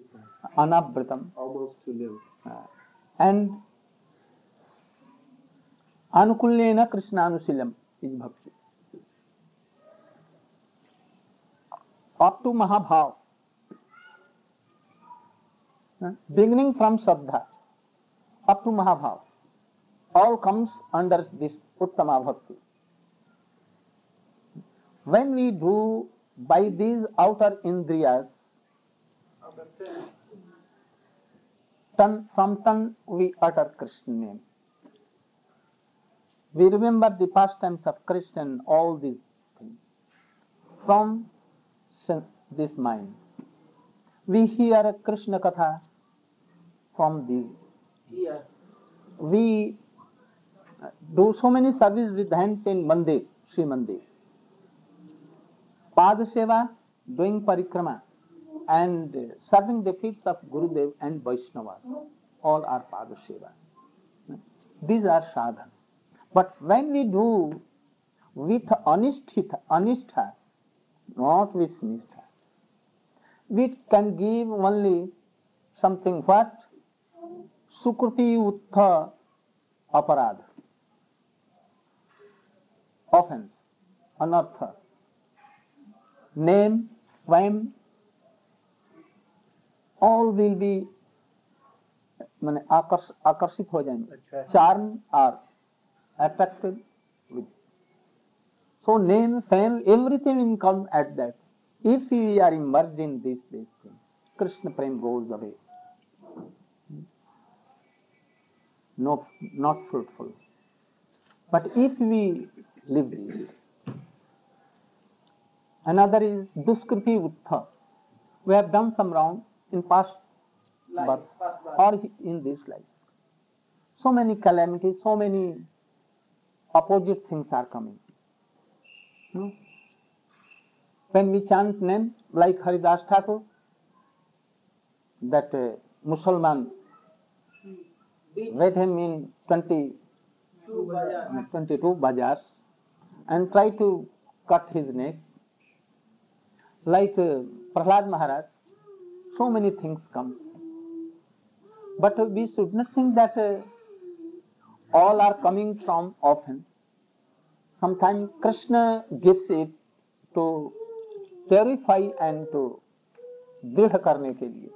Anavritam. Almost to live. And Anukulyena Krishnaanusilam is bhakti. Up to Mahabhav, beginning from Shraddha up to Mahabhav, all comes under this Uttama Bhakti. When we do by these outer indriyas, from tongue we utter Krishna name. We remember the pastimes of Krishna and all these things. From this mind, we hear a Krishna Katha from these. Yeah. We do so many services with hands in Mandir, Sri Mandir. Pada Seva, doing parikrama, and serving the feet of Gurudev and Vaishnavas. All are Pada Seva. These are sadhana. But when we do with anishtha, not with nishtha, we can give only something what? Sukruti uttha aparadha. Offense, anartha. Name, fame, all will be आकर्षित हो जाएंगे. Charm are attracted with. So name, fame, everything will come at that. If we are immersed in this thing, Krishna Prem goes away. No, not fruitful. But if we live this, another is Duskriti Uttha. We have done some wrong in past births or in this life. So many calamities, so many opposite things are coming. No? When we chant name like Haridas Thakur, that Musalman met him in 22 bazars and try to cut his neck. Like Prahlad Maharaj, so many things comes. But we should not think that all are coming from offense. Sometimes Krishna gives it to purify and to दृढ़ करने के लिए.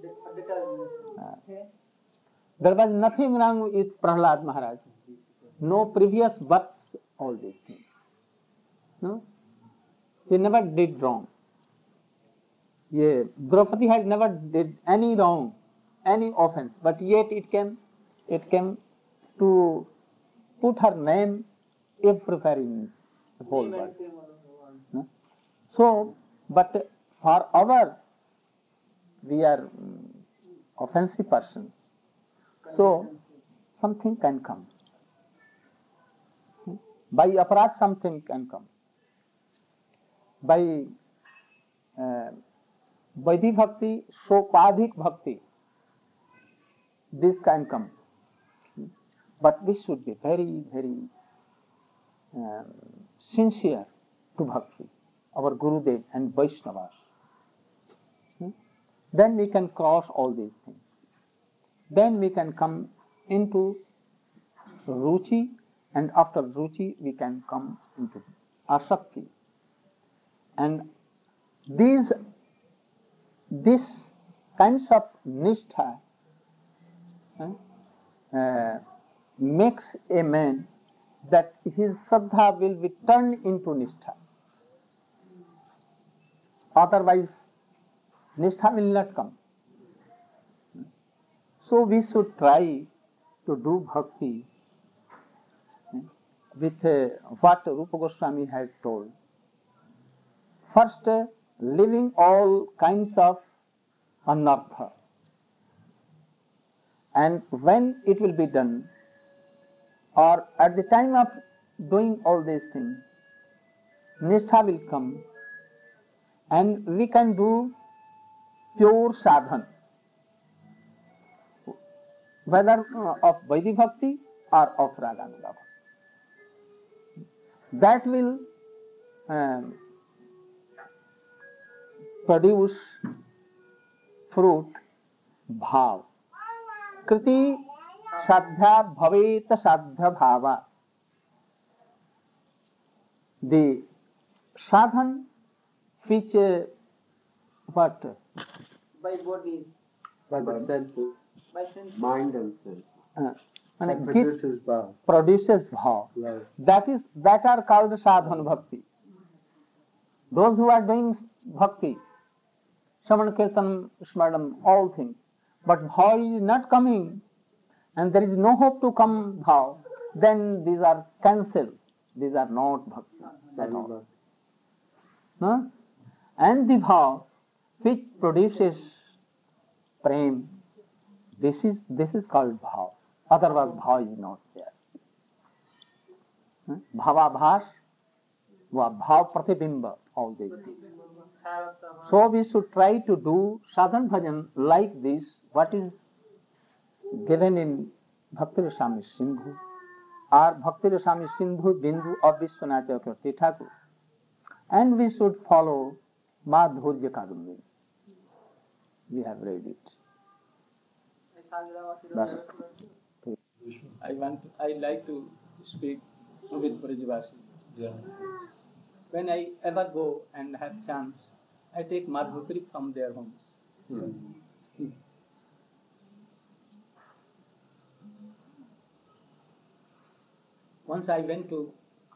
There was nothing wrong with Prahlad Maharaj. No previous births, all these things. No? He never did wrong. Yeah, Draupadi had never did any wrong, any offense, but yet it came to put her name everywhere in the whole world. No? So, but for we are offensive person, so something can come. By aparadh something can come. By Vaidhi Bhakti, Sopadhik Bhakti, this can come. But we should be very, very sincere to Bhakti, our Gurudev and Vaishnavas. Then we can cross all these things. Then we can come into Ruchi, and after Ruchi we can come into Asakti. And these kinds of nishtha makes a man that his Shraddha will be turned into nishtha. Otherwise, nishtha will not come. So we should try to do bhakti with what Rupa Goswami had told. First, leaving all kinds of anartha. And when it will be done, or at the time of doing all these things, nishtha will come, and we can do pure sadhana, whether of Vaidhi Bhakti or of Raganuga Bhakti. That will produce fruit, bhav. Kriti sadhya bhavet sadhya bhava. The sadhan which what? By body, by the senses, by sense, mind and sense. That produces bhav. Produces bhav. Love. That are called sadhan bhakti. Those who are doing bhakti, Shravan Kirtan, Smaranam, all things, but bhav is not coming, and there is no hope to come bhav, then these are cancelled. These are not bhakti at all. Huh? And the bhav which produces prem, this is called bhav. Otherwise bhav is not there. Bhavabhas, bhav pratibimba, all these things. So we should try to do sadhan bhajan like this, what is given in Bhakti Rasami Sindhu or Bhakti Rasami Sindhu Bindu of Vishwanath Chakravarti Thakur. And we should follow Madhurya Kadambini. We have read it. I like to speak with Brajavasi. Yeah. When I ever go and have chance, I take Madhutri from their homes. Once I went to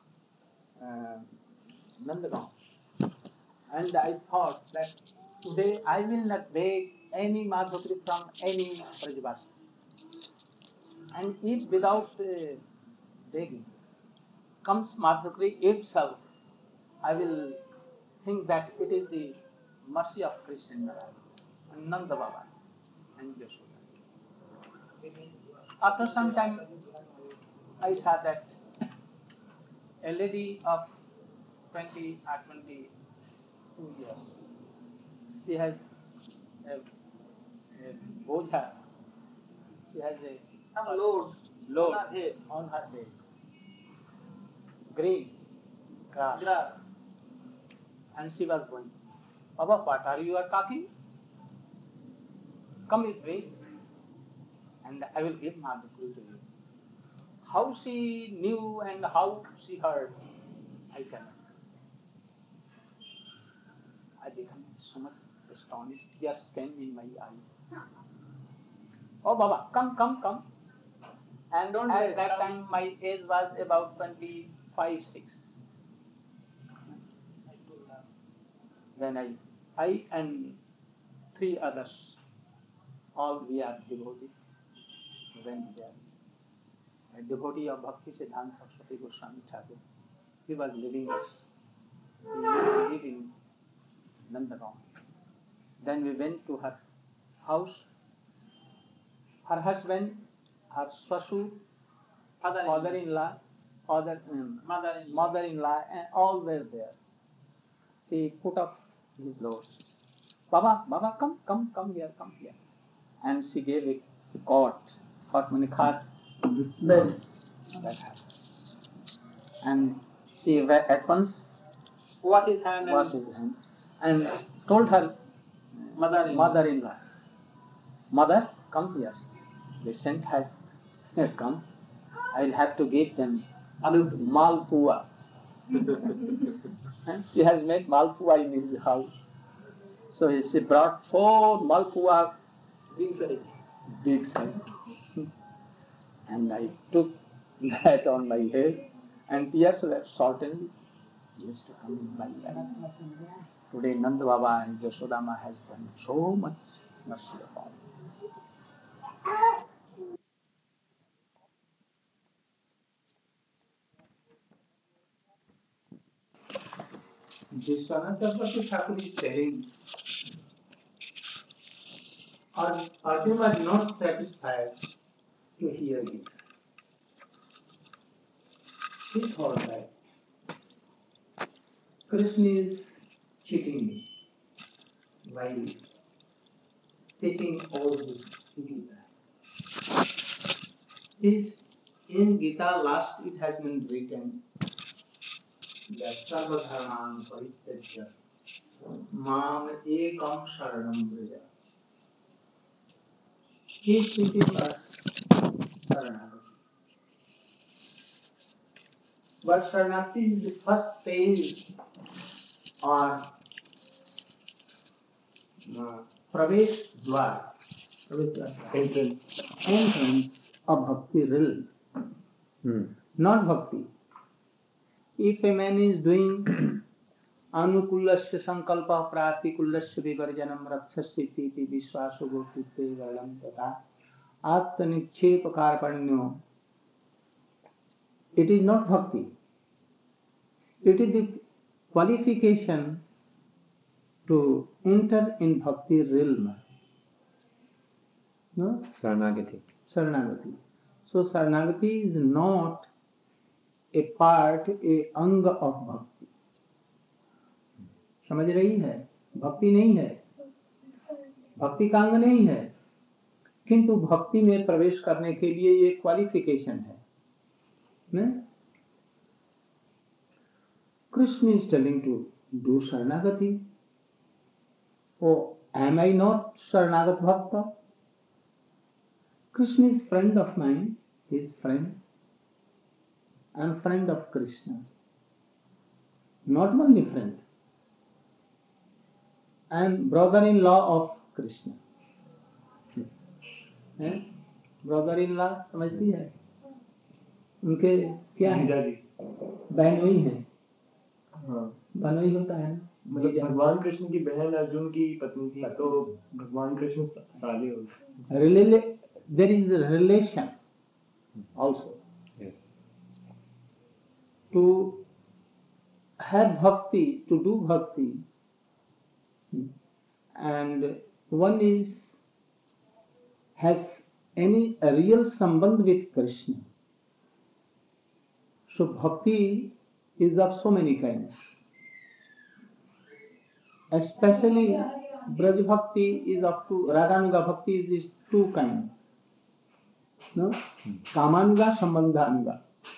Nandagaon, and I thought that today I will not beg any Madhutri from any Brajavasi. And if without begging comes Madhukri itself, I will think that it is the mercy of Krishna and Nanda Baba and Yashoda. After some time, I saw that a lady of 20 or 22 years, she has a bojha, she has a load on her head, green grass. And she was going, Baba, what are you talking? Come with me, and I will give Madhukri to you. How she knew and how she heard, I cannot. I became so much astonished. Tears came in my eyes. Oh, Baba, come. And at that time, my age was about 25, 6. Then I and 3 others, all we are devotees, went there. A devotee of Bhakti Siddhanta Saraswati Goswami Thakur. He was leaving us. We used to live in Nandagaon. Then we went to her house. Her husband, her swasur, father-in-law, mother-in-law, and all were there. She put up his loads. Baba, come here. And she gave a cot means cart. Then that happened. And she at once washed his hand and told her mother-in-law, Mother, come here. The saint has come. I'll have to give them malpua. And she has made malpua in his house. So she brought 4 malpua, big size. And I took that on my head, and tears were certainly used to come in my eyes. Today Nanda Baba and Yashodama has done so much mercy upon us. Vishwanath Chakravarti Thakur is telling, Arjuna was not satisfied to hear it. He thought that Krishna is cheating me by teaching all this Gita. In Gita last it has been written that Sarva Dharman Parityajya Mam Ekam Sharanam Vraja. He is thinking Saranagati. But Saranagati is the first phase or Pravesh Dwar, entrance of Bhakti realm, not Bhakti. If a man is doing Anukulasya sankalpa pratikulasya vivarjanam rakshasiti vishwaso gotitve varlam tata atanikshepa karpanyo, it is not Bhakti. It is the qualification to enter in Bhakti realm. No? Saranagati. Saranagati. So Saranagati is not a part, a अंग of Bhakti. समझ रही है? भक्ति नहीं है, भक्ति का अंग नहीं है, किंतु भक्ति में प्रवेश करने के लिए ये क्वालिफिकेशन है. Krishna is telling to do Saranagati. Oh, am I not Saranagat Bhakta? Krishna is friend of mine, he is friend. I am friend of Krishna. Not only friend, I am brother-in-law of Krishna. Brother-in-law समझती है? उनके क्या है? बहनोई है. बहनोई होता है ना? मतलब भगवान कृष्ण की बहन अर्जुन की पत्नी थी, तो भगवान कृष्ण साले हो. There is a relation also. Yes. To have bhakti, to do bhakti, and one has any a real sambandh with Krishna. So bhakti is of so many kinds. Especially Braj Bhakti is of two, Raganuga Bhakti is two kinds. No? Kamanuga, Sambandhanuga.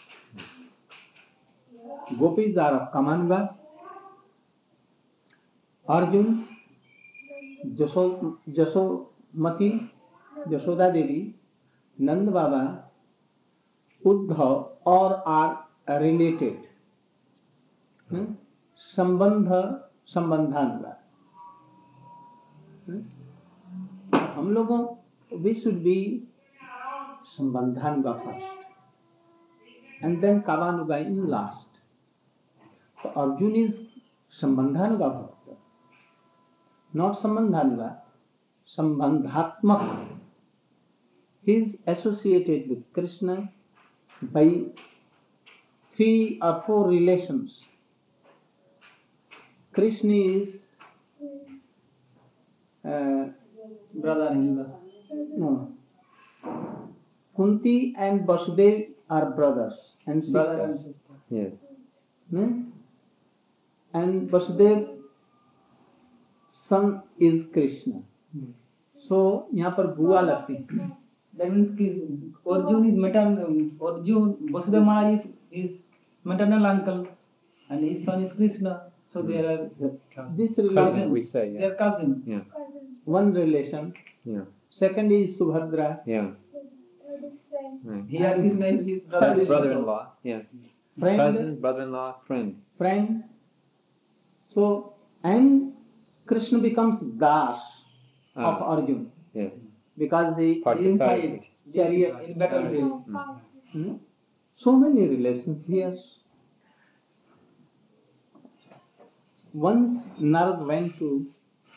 Gopis are of Kamanuga. Arjun, Jasomati, Jashoda Devi, Nand Baba, Uddhav, all are related. Sambandhanuga. हम लोगों, we should be Sambandhanuga first, and then Kavanuga in last. So Arjun is Sambandhanuga Bhakta, not Sambandhanuga, Sambandhatmak. He is associated with Krishna by 3 or 4 relations. Krishna is brother-in-law. No. Kunti and Vasudev are brothers and sisters. Brother and sister. Yes. And Vasudev's son is Krishna. So यहाँ पर बुआ लगती है. That means Arjun is maternal. Arjun, Vasudeva is his maternal uncle, and his son is Krishna. So there are This Cousin, relation, we say, they yeah. are cousins. Yeah. one relation. Yeah. Second is Subhadra. Yeah. Right. Here Krishna is his Cousin, brother-in-law. brother-in-law. Yeah. Friend. Cousin, brother-in-law, friend. Friend. So, and Krishna becomes Das of Arjun Yes. because he Participate. fight chariot In battlefield. So many relations here. Once Narad went to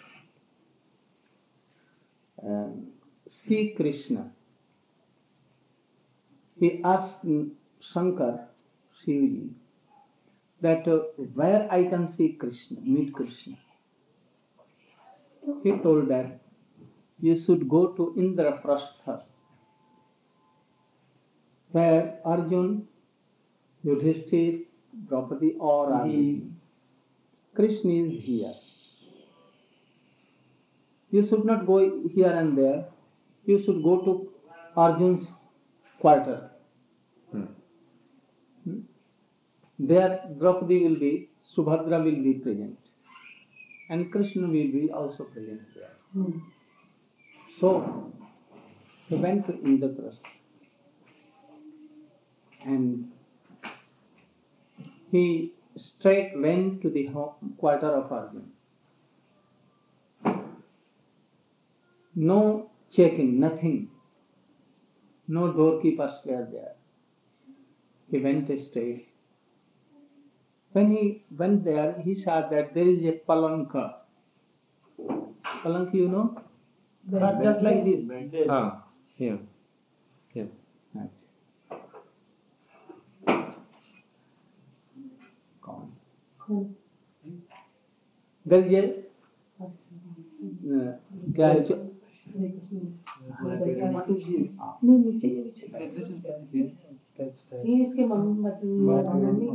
see Krishna. He asked Shankar, Shivji, that where I can see Krishna, meet Krishna. He told that you should go to Indraprastha, where Arjun, Yudhishthir, Draupadi all are. Krishna is here. You should not go here and there. You should go to Arjun's quarter. There Draupadi will be, Subhadra will be present, and Krishna will be also present there. So He went to Indraprastha and he straight went to the quarter of Arjuna. No checking, nothing. No doorkeepers were there. He went straight. When he went there, he saw that there is a palanka. Palanka, you know? Not just like this. Ah, here. Here. There is a क्या है जो- What is this? नहीं नीचे ये इसके mummy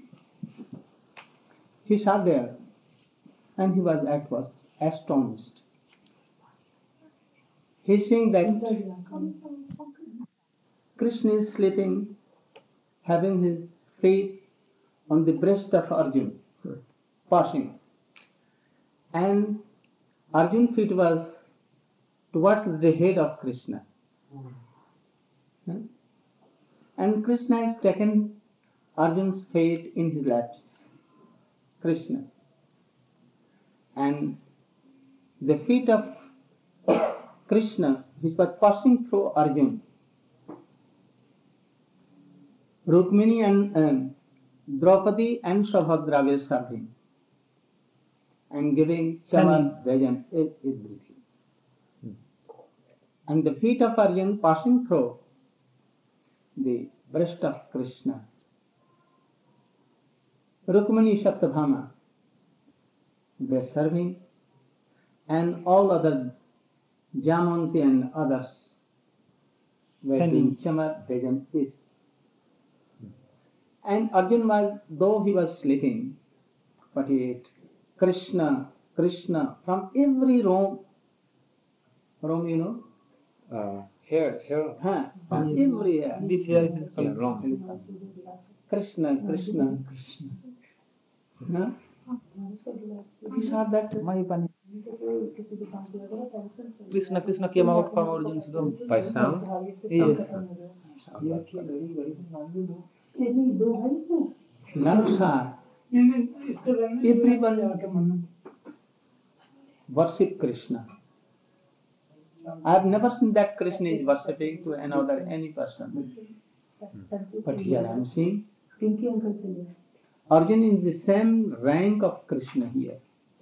He sat there and he was at first astonished. He seeing that Krishna is sleeping, having his feet on the breast of Arjuna, passing. And Arjuna's feet was towards the head of Krishna. And Krishna has taken Arjuna's feet in his laps. Krishna. And the feet of Krishna, which was passing through Arjuna, Rukmini and Draupadi and Subhadra were serving and giving Chamar, Vajan, everything. And the feet of Arjuna passing through the breast of Krishna. Rukmini, Satyabhama were serving, and all other Jamanti and others were doing Chamar, Vajan, this. And Arjuna was, though he was sleeping, but yet Krishna, from every room, you know? Here. From everywhere. This here is Yeah, wrong. Krishna. Huh? He saw that Mahipani. Krishna came out from Arjuna's room. By sound? Yes. Nanusa, everyone worship Krishna. I have never seen that Krishna is worshipping to another any person. But here I am seeing Arjuna is the same rank of Krishna here.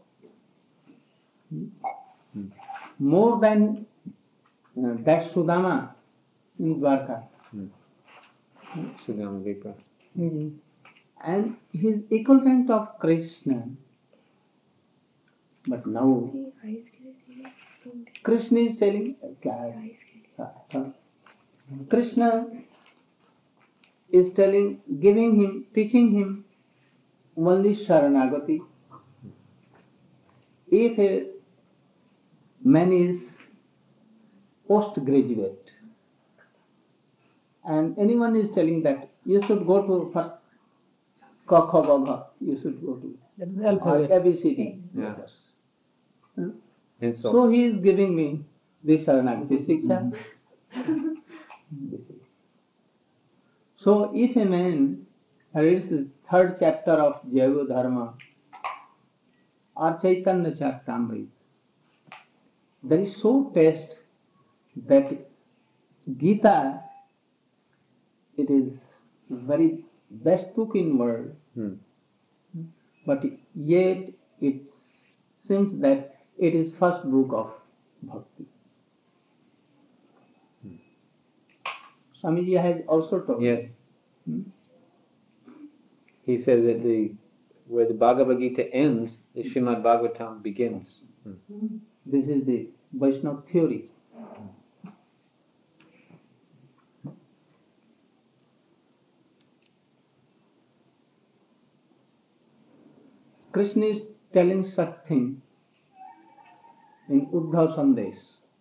More than that Sudama in Dwarka. Sudama Vipra. And he is equal rank of Krishna. But now Krishna is telling, Krishna is telling, giving him, teaching him only Sharanagati. If a man is postgraduate and anyone is telling that you should go to first Ka Kha Ga Gha, you should go to That is or alphabet. ABCD. Yeah. Huh? And so, So he is giving me this Sharanagati Siksha. So if a man reads the 3rd chapter of Jaiva Dharma or Chaitanya Charitamrita, there is so taste that Gita, it is very best book in world, but yet it seems that it is first book of bhakti. Swamiji has also told. yes. He says that where the Bhagavad Gita ends, the Srimad Bhagavatam begins. This is the Vaishnava theory. Krishna is telling such thing in Uddhav Sandesh.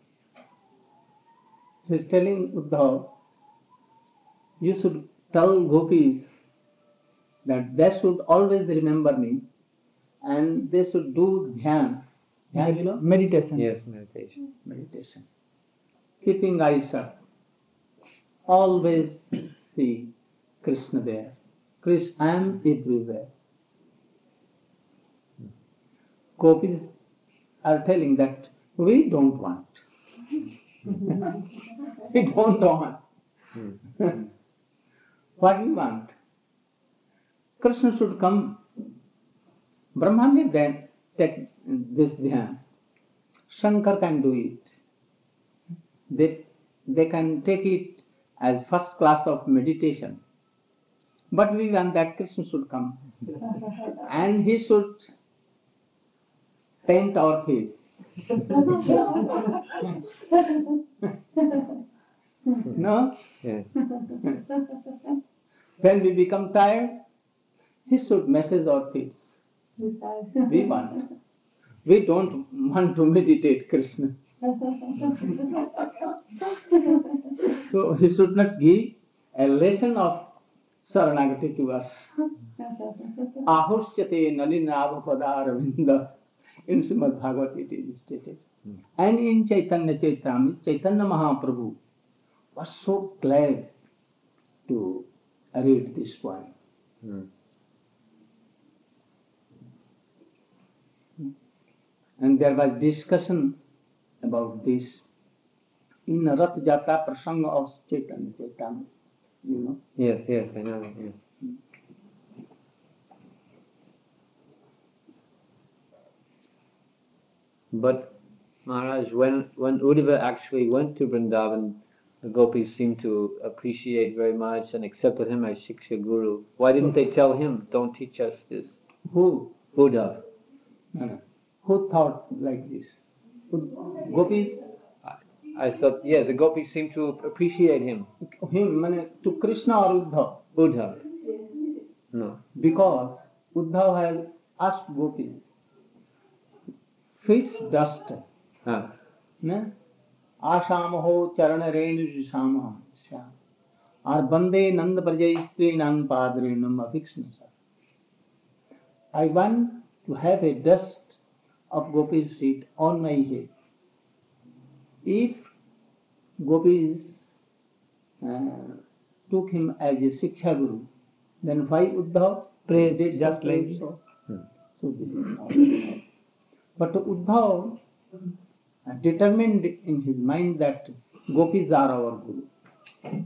He is telling Uddhav, you should tell gopis that they should always remember me and they should do dhyan. Dhyan, you know? Meditation. Yes, meditation. Meditation. keeping eyes shut, always see Krishna there. Krishna, I am everywhere. Gopis are telling that we don't want. We don't want. What we want? Krishna should come. Brahma may then take this dhyan. Shankar can do it. They can take it as first class of meditation. But we want that Krishna should come. And he should paint our face. No? Yeah. When we become tired, he should massage our feet. We want. We don't want to meditate Krishna. So he should not give a lesson of Saranagati to us. Ahusyate nalinabhapadaravinda. In Srimad Bhagavad it is stated. And in Chaitanya Chaitamrita, Chaitanya Mahaprabhu was so glad to read this poem. And there was discussion about this in Rath Jatra Prasanga of Chaitanya Chaitamrita. You know? Yes, I know that. Yeah. But Maharaj, when Uddhava actually went to Vrindavan, the gopis seemed to appreciate very much and accepted him as Shiksha Guru. Why didn't they tell him, don't teach us this? Who? Uddhava. No. Who thought like this? Gopis? I thought, yeah, the gopis seemed to appreciate him. Him, to Krishna or Uddhava? Uddhava. No. Because Uddhava has asked gopis, feet's dust. Ashamaho charana renu shama. Or bande nanda prajayistri nan padrinam afikshnasa. I want to have a dust of gopis' feet on my head. If gopis took him as a Shiksha Guru, then why Uddhava did just like so? So this is not. But Uddhava determined in his mind that gopis are our Guru.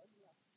दिया